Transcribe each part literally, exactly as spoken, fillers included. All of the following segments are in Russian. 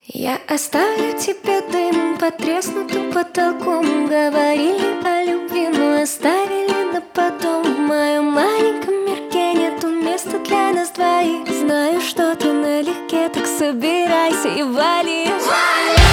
Я оставлю тебе дым под треснутым потолком. Говорили о любви, но оставили на потом. В моем маленьком мирке нету места для нас двоих. Знаю, что ты налегке, так собирайся и вали. Вали!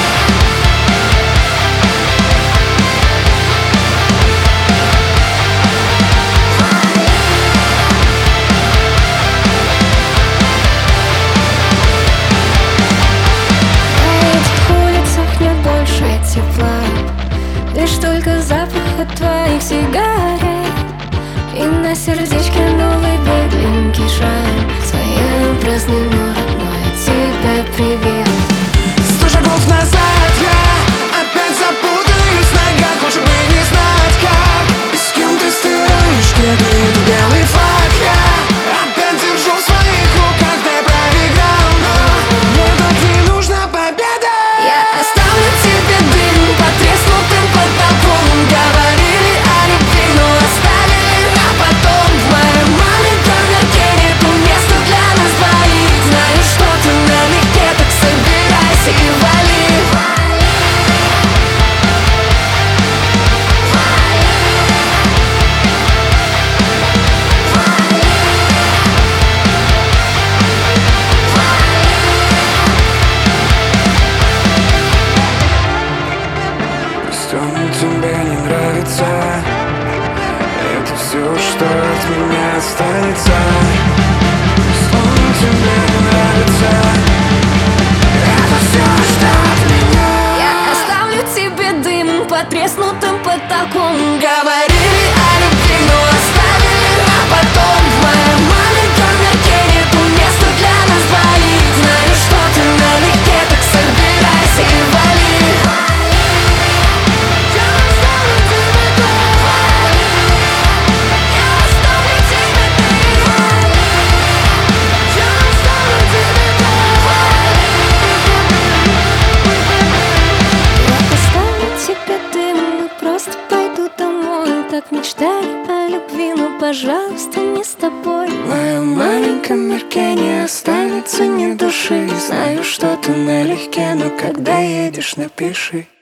Тепла, лишь только запах от твоих сигарет. И на сердечке новый беленький шрам. Своим праздным, родной, от тебя привет. Сто шагов назад я опять запутаюсь в ногах. Лучше бы не знать как и с кем ты стираешь следы. Это белый флаг я опять держу в своих руках. Ты проиграл, но мне тут не нужна победа. Я оставлю тебе дым под треснутым потолком. Говорили о любви, но оставили на потом. В моем маленьком мирке нету места для нас двоих. Знаю, что ты налегке, так собирайся и вали. Он тебе не нравится. Это все, что от меня останется. Он тебе не нравится. Это все, что от меня. Я оставлю тебе дым под треснутым потолком. Говорили о любви, но оставили на потом. В моем маленьком мирке нету места для нас двоих. Знаю, что ты налегке, так собирайся и вали. Так мечтали о любви, но, пожалуйста, не с тобой. В моем маленьком мирке не останется ни души. Знаю, что ты налегке, но когда едешь, напиши.